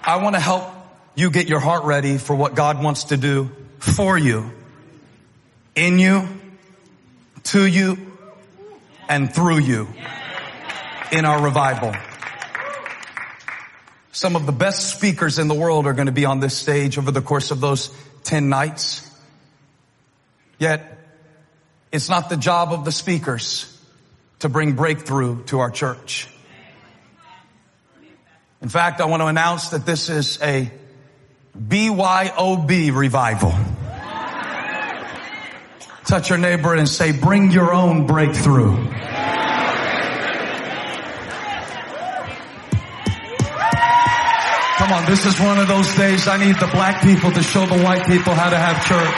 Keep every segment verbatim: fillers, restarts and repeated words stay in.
I want to help you get your heart ready for what God wants to do for you, in you, to you, and through you in our revival. Some of the best speakers in the world are going to be on this stage over the course of those ten nights. Yet, it's not the job of the speakers to bring breakthrough to our church. In fact, I want to announce that this is a B Y O B revival. Touch your neighbor and say, bring your own breakthrough. Come on, this is one of those days I need the black people to show the white people how to have church.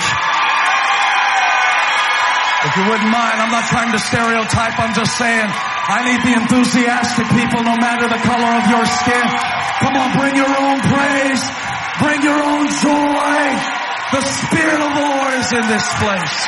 If you wouldn't mind, I'm not trying to stereotype, I'm just saying I need the enthusiastic people no matter the color of your skin. Come on, bring your own praise. Bring your own joy. The Spirit of the Lord is in this place.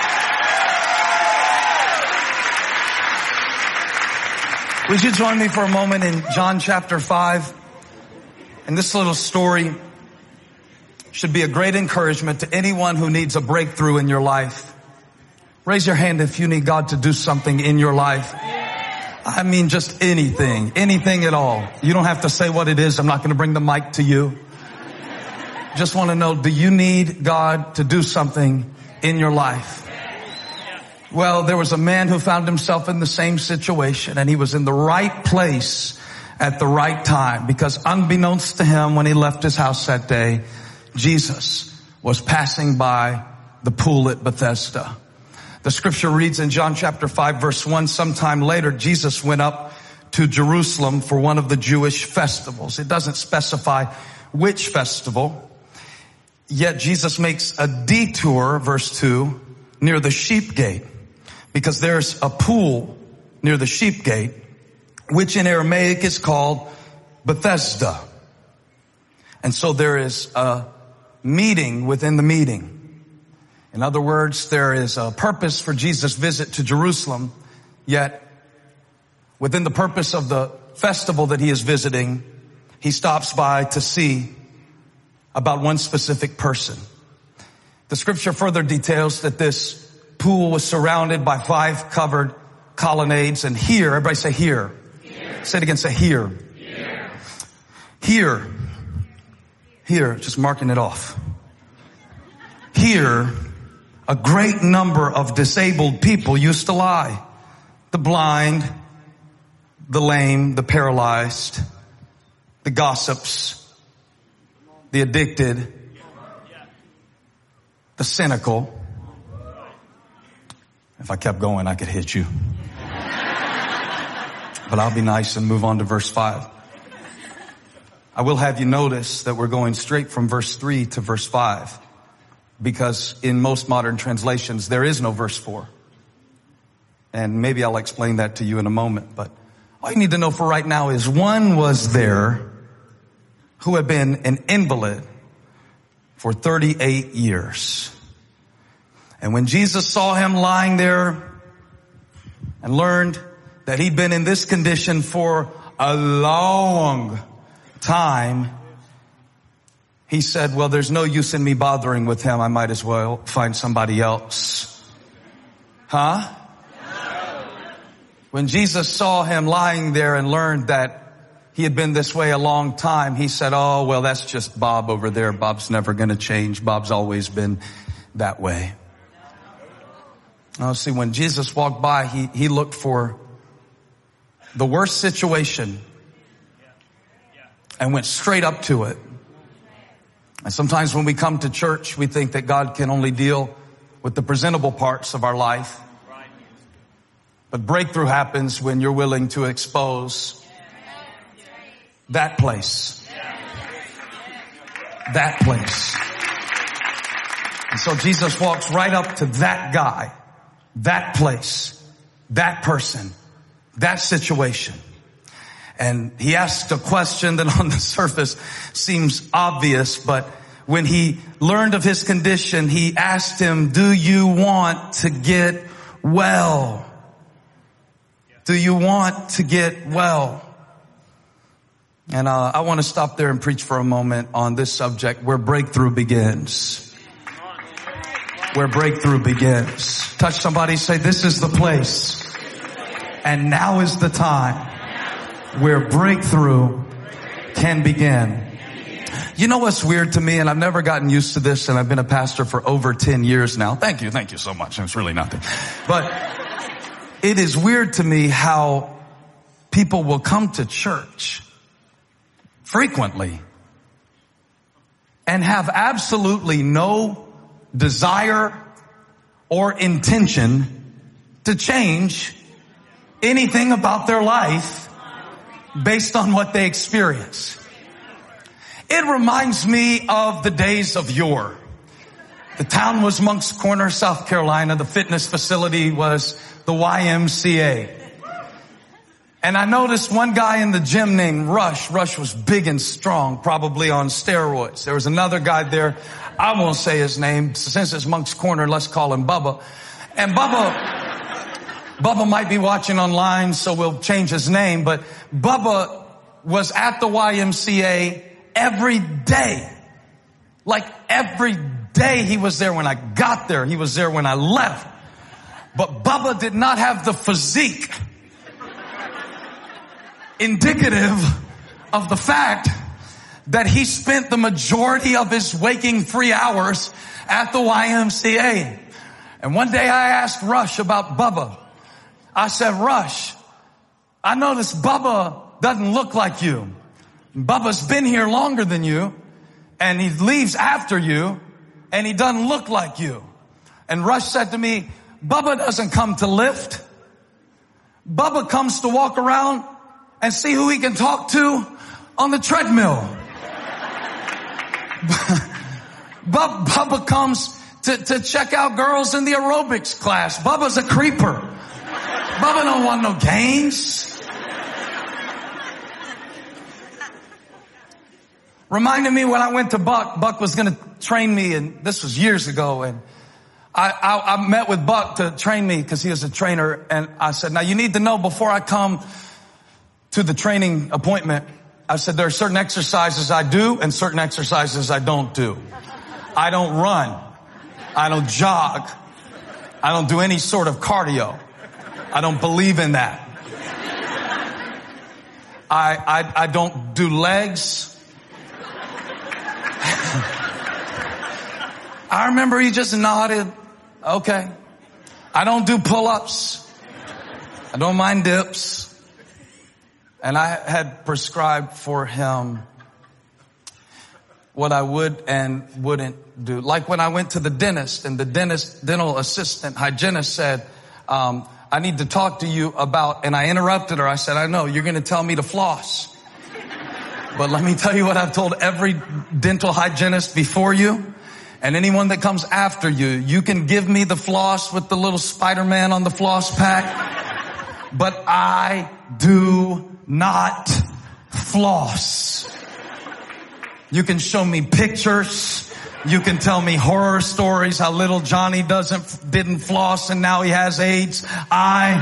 Would you join me for a moment in John chapter five? And this little story should be a great encouragement to anyone who needs a breakthrough in your life. Raise your hand if you need God to do something in your life. I mean just anything, anything at all. You don't have to say what it is. I'm not going to bring the mic to you. Just want to know, do you need God to do something in your life? Well, there was a man who found himself in the same situation, and he was in the right place at the right time, because unbeknownst to him, when he left his house that day, Jesus was passing by the pool at Bethesda. The scripture reads in John chapter five verse one, sometime later Jesus went up to Jerusalem for one of the Jewish festivals. It doesn't specify which festival, yet Jesus makes a detour, verse two, near the sheep gate, because there's a pool near the sheep gate, which in Aramaic is called Bethesda. And so there is a meeting within the meeting. In other words, there is a purpose for Jesus' visit to Jerusalem, yet within the purpose of the festival that he is visiting, he stops by to see about one specific person. The scripture further details that this pool was surrounded by five covered colonnades, and here, everybody say here. Here. Say it again, say here. Here. Here. Here, just marking it off. Here, a great number of disabled people used to lie. The blind, the lame, the paralyzed, the gossips, the addicted, the cynical. If I kept going, I could hit you. But I'll be nice and move on to verse five. I will have you notice that we're going straight from verse three to verse five. Because in most modern translations, there is no verse four. And maybe I'll explain that to you in a moment. But all you need to know for right now is one was there who had been an invalid for thirty-eight years. And when Jesus saw him lying there and learned that he'd been in this condition for a long time, he said, well, there's no use in me bothering with him. I might as well find somebody else. Huh? No. When Jesus saw him lying there and learned that he had been this way a long time, he said, oh, well, that's just Bob over there. Bob's never going to change. Bob's always been that way. Now, see, when Jesus walked by, he, he looked for the worst situation and went straight up to it. And sometimes when we come to church, we think that God can only deal with the presentable parts of our life. But breakthrough happens when you're willing to expose that place. That place. And so Jesus walks right up to that guy, that place, that person, that situation. And he asked a question that on the surface seems obvious, but when he learned of his condition, he asked him, do you want to get well? Do you want to get well? And uh, I want to stop there and preach for a moment on this subject, where breakthrough begins. Where breakthrough begins. Touch somebody, say, this is the place. And now is the time where breakthrough can begin. You know what's weird to me, and I've never gotten used to this, and I've been a pastor for over ten years now. Thank you, thank you so much. It's really nothing. But it is weird to me how people will come to church frequently and have absolutely no desire or intention to change anything about their life based on what they experience. It reminds me of the days of yore. The town was Moncks Corner, South Carolina. The fitness facility was the Y M C A. And I noticed one guy in the gym named Rush. Rush was big and strong, probably on steroids. There was another guy there. I won't say his name. Since it's Moncks Corner, let's call him Bubba. And Bubba, Bubba might be watching online, so we'll change his name. But Bubba was at the Y M C A every day. Like every day he was there when I got there. He was there when I left. But Bubba did not have the physique indicative of the fact that he spent the majority of his waking free hours at the Y M C A. And one day I asked Rush about Bubba. I said, Rush, I noticed Bubba doesn't look like you. Bubba's been here longer than you, and he leaves after you, and he doesn't look like you. And Rush said to me, Bubba doesn't come to lift. Bubba comes to walk around and see who he can talk to on the treadmill. Bub, Bubba comes to, to check out girls in the aerobics class. Bubba's a creeper. Bubba don't want no games. Reminded me when I went to Buck. Buck was going to train me, and this was years ago, and I, I, I met with Buck to train me because he was a trainer, and I said, now you need to know before I come to the training appointment, I said, there are certain exercises I do and certain exercises I don't do. I don't run. I don't jog. I don't do any sort of cardio. I don't believe in that. I, I, I don't do legs. I remember he just nodded. Okay. I don't do pull-ups. I don't mind dips. And I had prescribed for him what I would and wouldn't do. Like when I went to the dentist, and the dentist, dental assistant, hygienist said, um, I need to talk to you about, and I interrupted her. I said, I know, you're going to tell me to floss. But let me tell you what I've told every dental hygienist before you and anyone that comes after you. You can give me the floss with the little Spider-Man on the floss pack, but I do not floss. You can show me pictures. You can tell me horror stories, how little Johnny doesn't, didn't floss and now he has AIDS. I,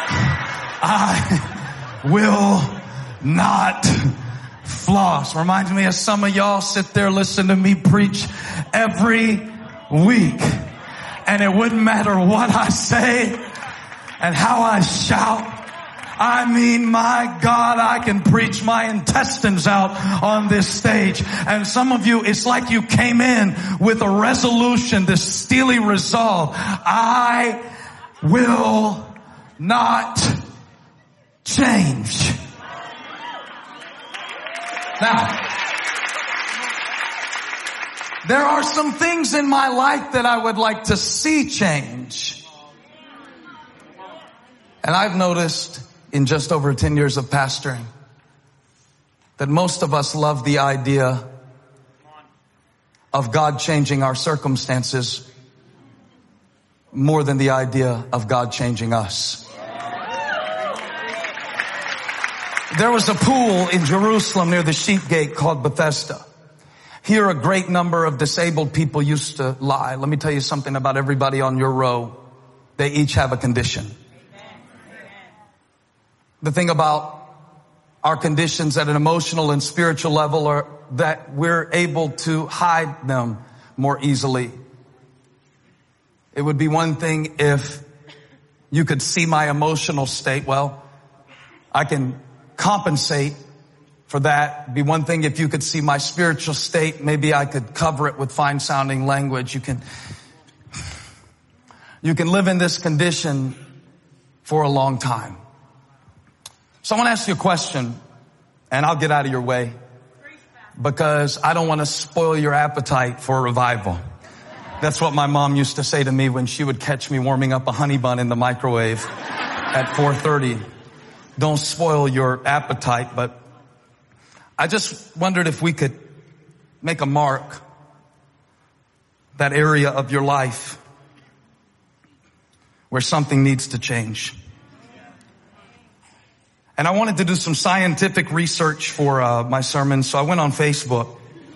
I will not floss. Reminds me of some of y'all sit there, listen to me preach every week, and it wouldn't matter what I say and how I shout. I mean, my God, I can preach my intestines out on this stage. And some of you, it's like you came in with a resolution, this steely resolve. I will not change. Now, there are some things in my life that I would like to see change. And I've noticed in just over ten years of pastoring that most of us love the idea of God changing our circumstances more than the idea of God changing us. There was a pool in Jerusalem near the Sheep Gate called Bethesda. Here a great number of disabled people used to lie. Let me tell you something about everybody on your row. They each have a condition. The thing about our conditions at an emotional and spiritual level, or that we're able to hide them more easily. It would be one thing if you could see my emotional state. Well, I can compensate for that. It'd be one thing if you could see my spiritual state. Maybe I could cover it with fine sounding language. You can, you can live in this condition for a long time. So I want to ask you a question, and I'll get out of your way because I don't want to spoil your appetite for a revival. That's what my mom used to say to me when she would catch me warming up a honey bun in the microwave at four thirty. Don't spoil your appetite. But I just wondered if we could make a mark, that area of your life where something needs to change. And I wanted to do some scientific research for uh, my sermon, so I went on Facebook.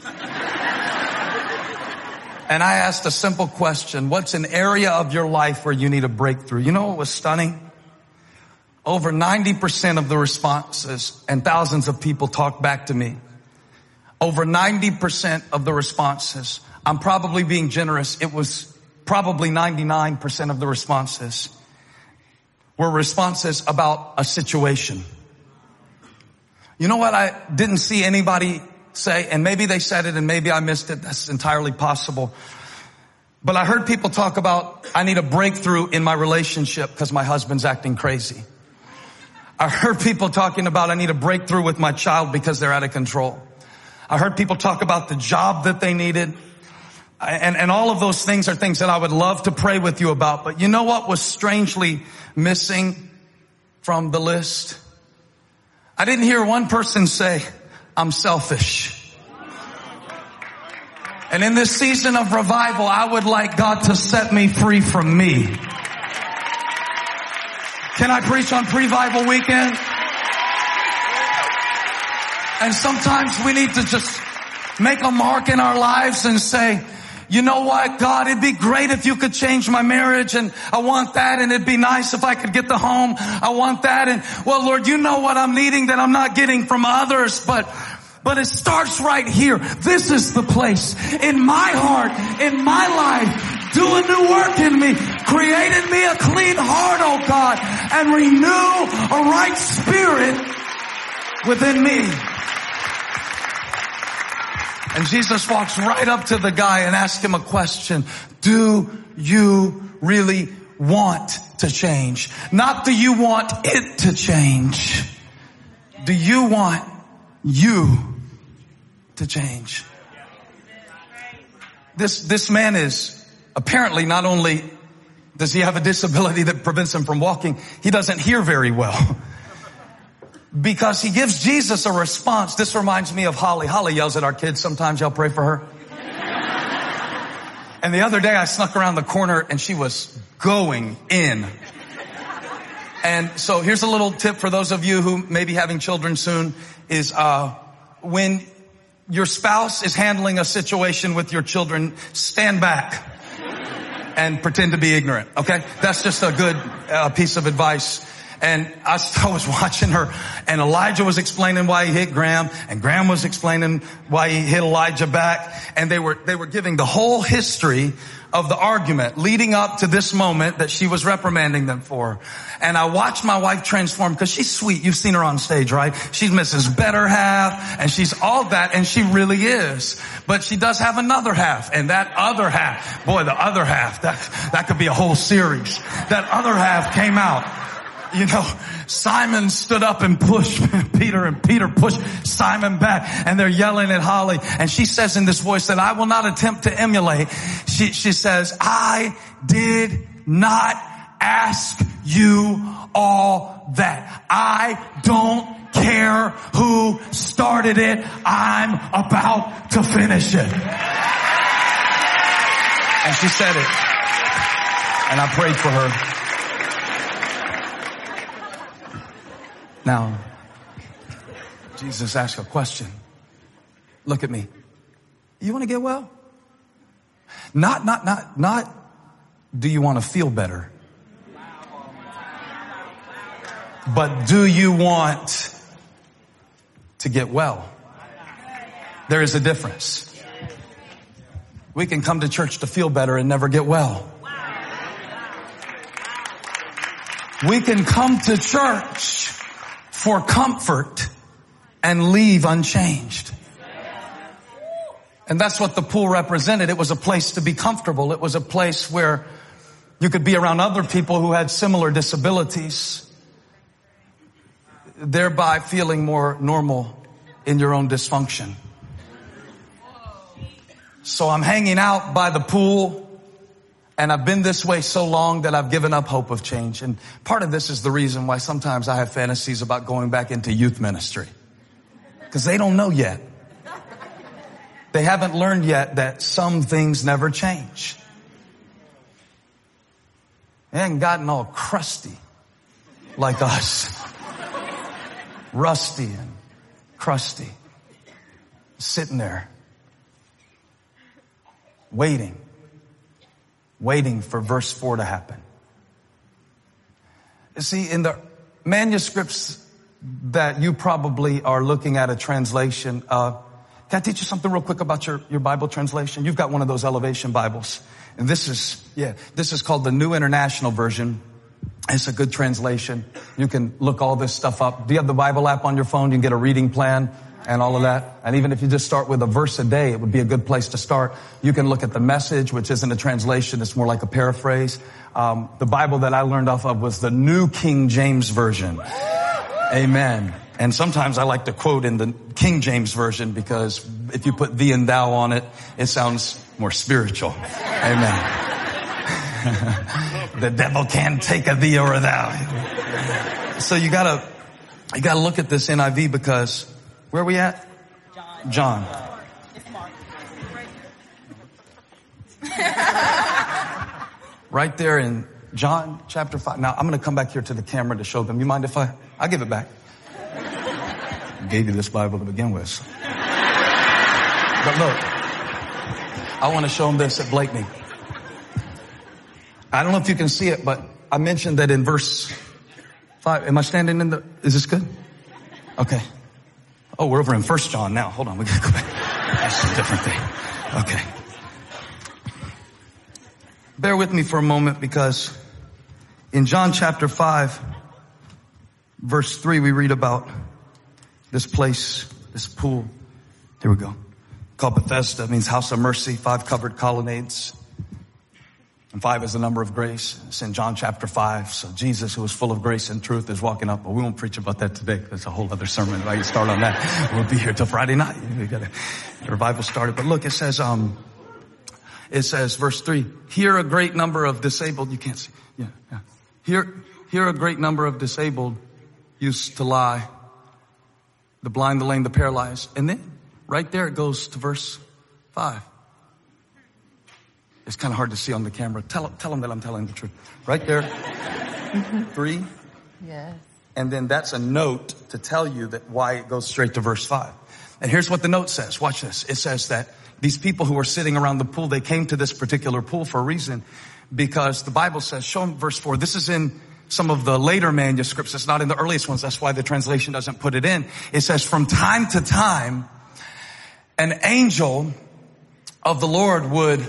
And I asked a simple question: what's an area of your life where you need a breakthrough? You know what was stunning? Over ninety percent of the responses, and thousands of people talked back to me. Over ninety percent of the responses, I'm probably being generous, it was probably ninety-nine percent of the responses were responses about a situation. You know what I didn't see anybody say, and maybe they said it and maybe I missed it, that's entirely possible. But I heard people talk about, I need a breakthrough in my relationship because my husband's acting crazy. I heard people talking about, I need a breakthrough with my child because they're out of control. I heard people talk about the job that they needed. And, and all of those things are things that I would love to pray with you about. But you know what was strangely missing from the list? I didn't hear one person say, I'm selfish. And in this season of revival, I would like God to set me free from me. Can I preach on Pre-Bible Weekend? And sometimes we need to just make a mark in our lives and say, you know what, God, it'd be great if you could change my marriage, and I want that, and it'd be nice if I could get the home. I want that, and well, Lord, you know what I'm needing that I'm not getting from others, but But it starts right here. This is the place in my heart, in my life. Do a new work in me. Create in me a clean heart, oh God, and renew a right spirit within me. And Jesus walks right up to the guy and asks him a question. Do you really want to change? Not do you want it to change. Do you want you to change? This, this man is apparently, not only does he have a disability that prevents him from walking, he doesn't hear very well. Because he gives Jesus a response. This reminds me of Holly. Holly yells at our kids sometimes. Y'all pray for her. And the other day I snuck around the corner and she was going in. And so here's a little tip for those of you who may be having children soon is, uh, when your spouse is handling a situation with your children, stand back and pretend to be ignorant. Okay. That's just a good uh, piece of advice. And I was watching her, and Elijah was explaining why he hit Graham, and Graham was explaining why he hit Elijah back, and they were, they were giving the whole history of the argument leading up to this moment that she was reprimanding them for. And I watched my wife transform because she's sweet. You've seen her on stage, right? She's Missus Better Half, and she's all that, and she really is. But she does have another half, and that other half, boy, the other half, that, that could be a whole series. That other half came out. You know, Simon stood up and pushed Peter, and Peter pushed Simon back, and they're yelling at Holly. And she says in this voice that I will not attempt to emulate. She, she says, I did not ask you all that. I don't care who started it. I'm about to finish it. And she said it. And I prayed for her. Now, Jesus asked a question. Look at me. You want to get well? Not, not, not, not, do you want to feel better? But do you want to get well. There is a difference. We can come to church to feel better and never get well. We can come to church for comfort and leave unchanged. And that's what the pool represented. It was a place to be comfortable. It was a place where you could be around other people who had similar disabilities, thereby feeling more normal in your own dysfunction. So I'm hanging out by the pool, and I've been this way so long that I've given up hope of change. And part of this is the reason why sometimes I have fantasies about going back into youth ministry. Because they don't know yet. They haven't learned yet that some things never change. They haven't gotten all crusty like us. Rusty and crusty. Sitting there. Waiting. Waiting for verse four to happen. See, in the manuscripts that you probably are looking at a translation, uh, can I teach you something real quick about your, your Bible translation? You've got one of those Elevation Bibles. And this is, yeah, this is called the New International Version. It's a good translation. You can look all this stuff up. Do you have the Bible app on your phone? You can get a reading plan and all of that. And even if you just start with a verse a day, it would be a good place to start. You can look at the Message, which isn't a translation. It's more like a paraphrase. Um, the Bible that I learned off of was the New King James Version. Amen. And sometimes I like to quote in the King James Version because if you put thee and thou on it, it sounds more spiritual. Amen. The devil can't take a thee or a thou. So you gotta, you gotta look at this N I V because where are we at? John. John. Right there in John chapter five. Now I'm going to come back here to the camera to show them. You mind if I, I'll give it back. I gave you this Bible to begin with. But look, I want to show them this at Blakeney. I don't know if you can see it, but I mentioned that in verse five. Am I standing in the, is this good? Okay. Oh, we're over in First John now. Hold on. We got to go back. That's a different thing. Okay. Bear with me for a moment because in John chapter five, verse three, we read about this place, this pool. Here we go. Called Bethesda. It means house of mercy, five covered colonnades. And five is the number of grace. It's in John chapter five. So Jesus, who was full of grace and truth, is walking up. But we won't preach about that today. There's a whole other sermon. If I can start on that, we'll be here till Friday night. We got the revival started. But look, it says, um, it says, verse three, here a great number of disabled, you can't see. Yeah, yeah. Here, here a great number of disabled used to lie. The blind, the lame, the paralyzed. And then right there it goes to verse five. It's kind of hard to see on the camera. Tell, tell them that I'm telling the truth. Right there. Three. Yes. And then that's a note to tell you that why it goes straight to verse five. And here's what the note says. Watch this. It says that these people who were sitting around the pool, they came to this particular pool for a reason because the Bible says, show them verse four. This is in some of the later manuscripts. It's not in the earliest ones. That's why the translation doesn't put it in. It says, from time to time, an angel of the Lord would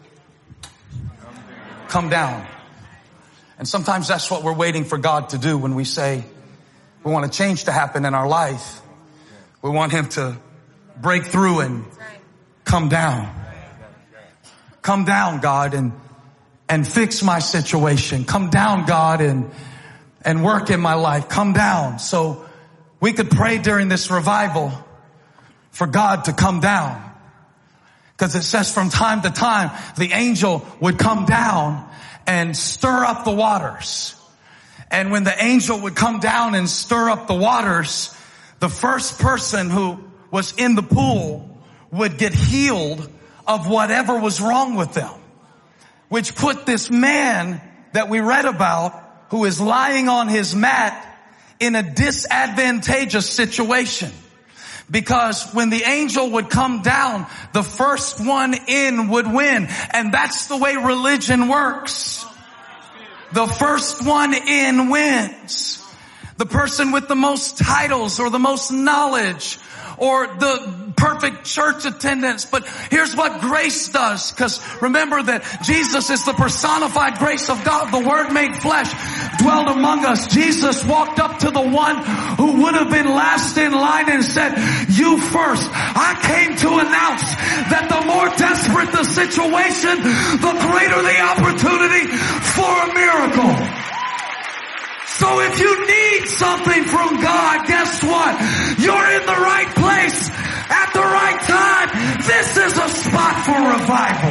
come down. And sometimes that's what we're waiting for God to do when we say we want a change to happen in our life. We want him to break through and come down. Come down, God, and and fix my situation. Come down, God, and and work in my life. Come down. So we could pray during this revival for God to come down. Because it says from time to time, the angel would come down and stir up the waters. And when the angel would come down and stir up the waters, the first person who was in the pool would get healed of whatever was wrong with them. Which put this man that we read about, who is lying on his mat, in a disadvantageous situation. Because when the angel would come down, the first one in would win. And that's the way religion works. The first one in wins. the person with the most titles or the most knowledge or the perfect church attendance. But here's what grace does, because remember that Jesus is the personified grace of God. The Word made flesh dwelled among us. Jesus walked up to the one who would have been last in line and said, you first. I came to announce that the more desperate the situation, the greater the opportunity for a miracle. So if you need something from God, guess what? You're in the right place at the right time. This is a spot for revival.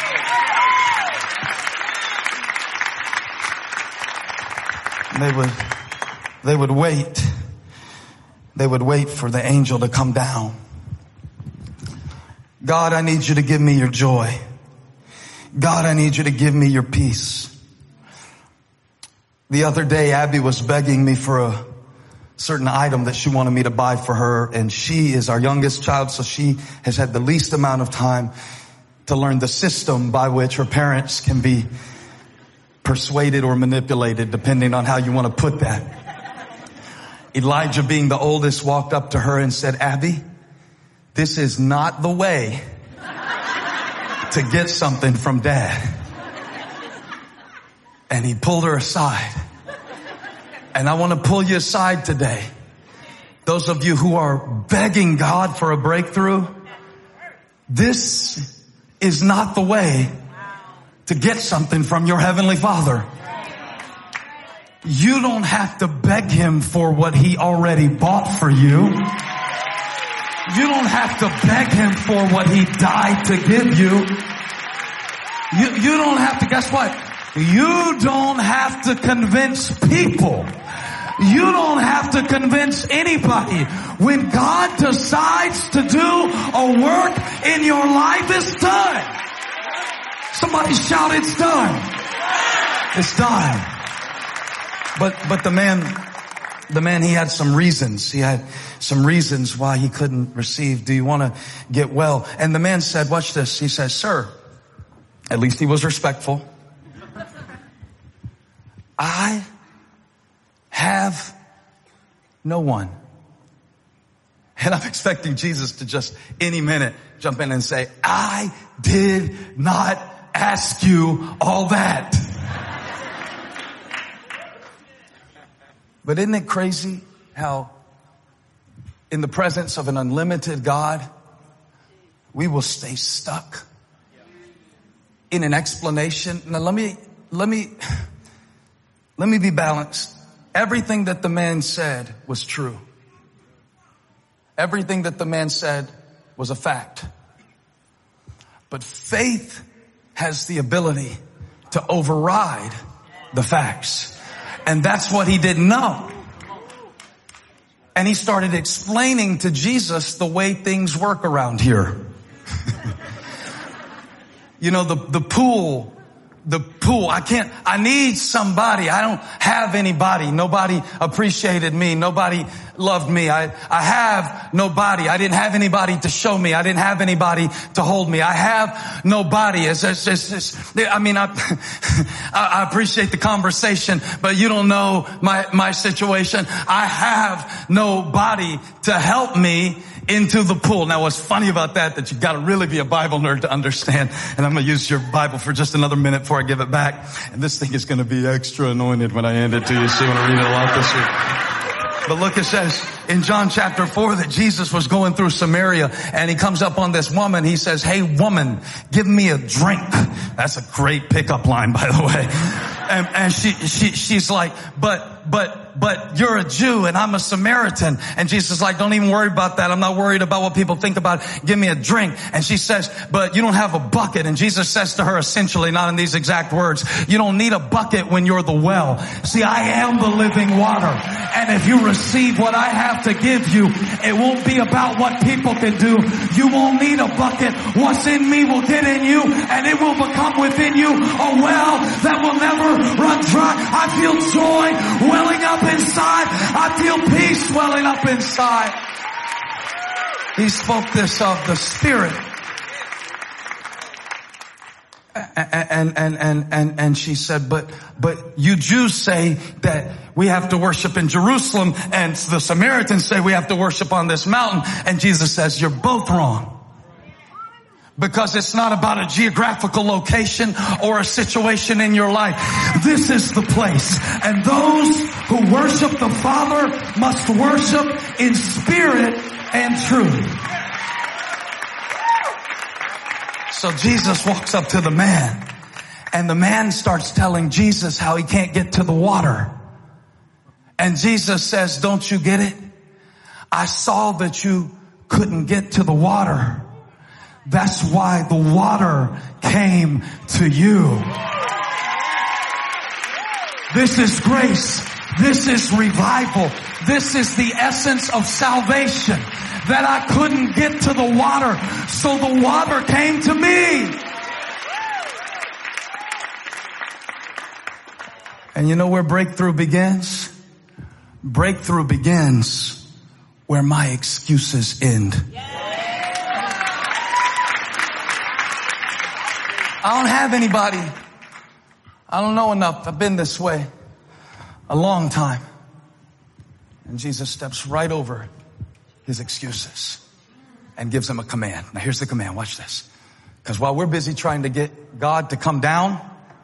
They would, they would wait. They would wait for the angel to come down. God, I need you to give me your joy. God, I need you to give me your peace. The other day, Abby was begging me for a certain item that she wanted me to buy for her, and she is our youngest child, so she has had the least amount of time to learn the system by which her parents can be persuaded or manipulated, depending on how you want to put that. Elijah, being the oldest, walked up to her and said, Abby, this is not the way to get something from Dad. And he pulled her aside. And I want to pull you aside today. Those of you who are begging God for a breakthrough, this is not the way to get something from your Heavenly Father. You don't have to beg Him for what He already bought for you. You don't have to beg Him for what He died to give you. You, you don't have to, guess what? You don't have to convince people. You don't have to convince anybody. When God decides to do a work in your life, it's done. Somebody shout, it's done. It's done. But, but the man, the man, he had some reasons. He had some reasons why he couldn't receive. Do you want to get well? And the man said, watch this. He says, sir, at least he was respectful. I have no one. And I'm expecting Jesus to just any minute jump in and say, I did not ask you all that. But isn't it crazy how in the presence of an unlimited God, we will stay stuck in an explanation? Now let me, let me, let me be balanced. Everything that the man said was true. Everything that the man said was a fact. But faith has the ability to override the facts. And that's what he didn't know. And he started explaining to Jesus the way things work around here. You know, the, the pool, the pool, I can't, I need somebody. I don't have anybody. Nobody appreciated me. Nobody loved me. I, I have nobody. I didn't have anybody to show me. I didn't have anybody to hold me. I have nobody. It's, it's, it's, it's, I mean, I, I appreciate the conversation, but you don't know my, my situation. I have nobody to help me into the pool. Now, what's funny about that, that you got to really be a Bible nerd to understand. And I'm going to use your Bible for just another minute before I give it back. And this thing is going to be extra anointed when I hand it to you. So you want to read it a lot this week. But look, it says in John chapter four that Jesus was going through Samaria and he comes up on this woman. He says, hey woman, give me a drink. That's a great pickup line, by the way. And, and she, she, she's like, but, but, but you're a Jew and I'm a Samaritan. And Jesus is like, don't even worry about that. I'm not worried about what people think about it. Give me a drink. And she says, but you don't have a bucket. And Jesus says to her essentially, not in these exact words, you don't need a bucket when you're the well. See, I am the living water. And if you receive what I have to give you, it won't be about what people can do. You won't need a bucket. What's in me will get in you and it will become within you a well that will never run dry. I feel joy welling up inside. I feel peace welling up inside. He spoke this of the Spirit. And, and, and, and, and she said, but, but you Jews say that we have to worship in Jerusalem, and the Samaritans say we have to worship on this mountain. And Jesus says, you're both wrong. Because it's not about a geographical location or a situation in your life. This is the place. And those who worship the Father must worship in spirit and truth. So Jesus walks up to the man, and the man starts telling Jesus how he can't get to the water. And Jesus says, don't you get it? I saw that you couldn't get to the water. That's why the water came to you. This is grace. This is revival. This is the essence of salvation. That I couldn't get to the water, so the water came to me. And you know where breakthrough begins? Breakthrough begins where my excuses end. I don't have anybody. I don't know enough. I've been this way a long time. And Jesus steps right over his excuses and gives him a command. Now here's the command. Watch this. Because while we're busy trying to get God to come down,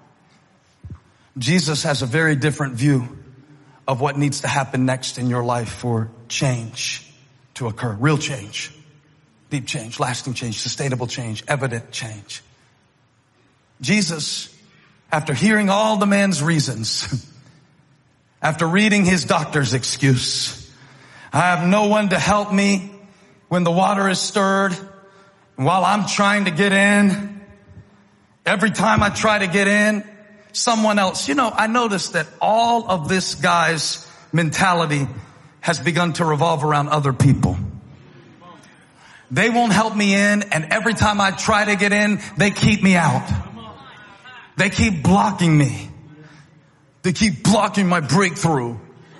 Jesus has a very different view of what needs to happen next in your life for change to occur. Real change, deep change, lasting change, sustainable change, evident change. Jesus, after hearing all the man's reasons, after reading his doctor's excuse, I have no one to help me when the water is stirred. And while I'm trying to get in, every time I try to get in, someone else. You know, I noticed that all of this guy's mentality has begun to revolve around other people. They won't help me in, and every time I try to get in, they keep me out. They keep blocking me. They keep blocking my breakthrough.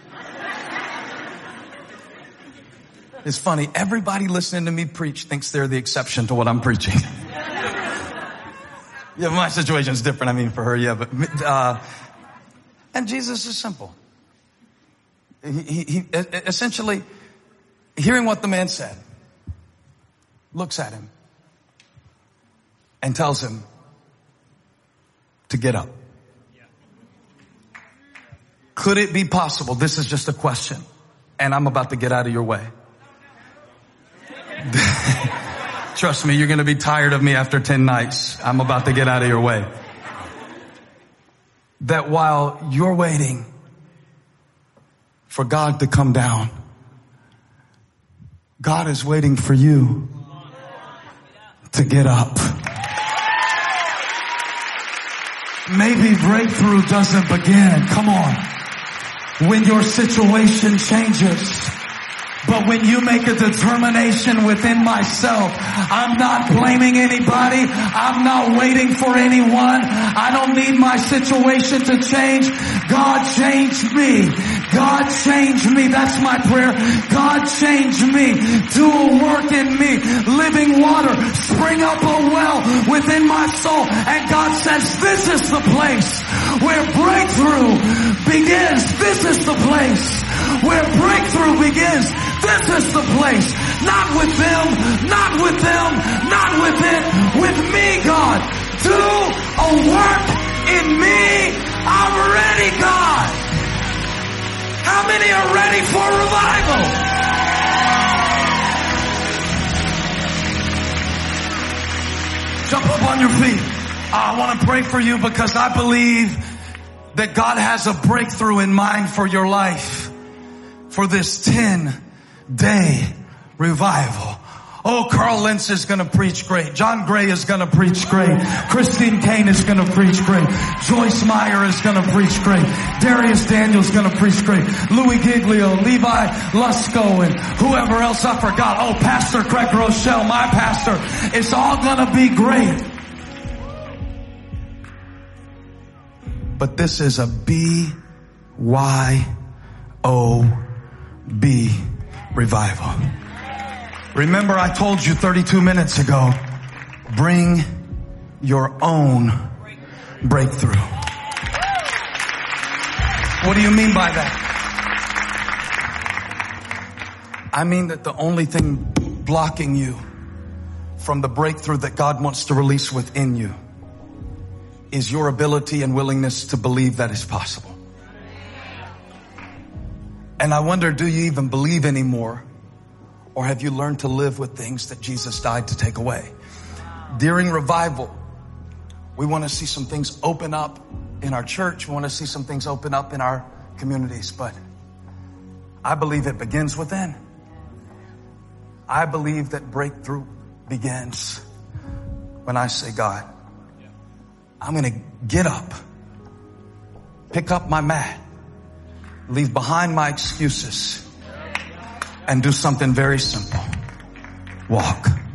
It's funny. Everybody listening to me preach thinks they're the exception to what I'm preaching. Yeah, my situation is different. I mean, for her, yeah, but, uh, and Jesus is simple. He, he, he essentially, hearing what the man said, looks at him and tells him to get up. Could it be possible? This is just a question, and I'm about to get out of your way. Trust me, you're going to be tired of me after ten nights. I'm about to get out of your way. That while you're waiting for God to come down, God is waiting for you to get up. Maybe breakthrough doesn't begin, come on, when your situation changes. But when you make a determination within myself, I'm not blaming anybody. I'm not waiting for anyone. I don't need my situation to change. God changed me. God change me. That's my prayer. God change me. Do a work in me. Living water. Spring up a well within my soul. And God says, this is the place where breakthrough begins. This is the place where breakthrough begins. This is the place. Not with them. Not with them. Not with it. With me, God. Do a work in me. I'm ready, God. How many are ready for revival? Jump up on your feet. I want to pray for you because I believe that God has a breakthrough in mind for your life for this ten day revival. Oh, Carl Lentz is going to preach great. John Gray is going to preach great. Christine Kane is going to preach great. Joyce Meyer is going to preach great. Darius Daniels is going to preach great. Louis Giglio, Levi Lusko, and whoever else I forgot. Oh, Pastor Craig Rochelle, my pastor. It's all going to be great. But this is a B Y O B revival. Remember, I told you thirty-two minutes ago, bring your own breakthrough. What do you mean by that? I mean that the only thing blocking you from the breakthrough that God wants to release within you is your ability and willingness to believe that is possible. And I wonder, do you even believe anymore? Or have you learned to live with things that Jesus died to take away? During revival, we want to see some things open up in our church. We want to see some things open up in our communities. But I believe it begins within. I believe that breakthrough begins when I say, God, I'm going to get up, pick up my mat, leave behind my excuses, and do something very simple. Walk.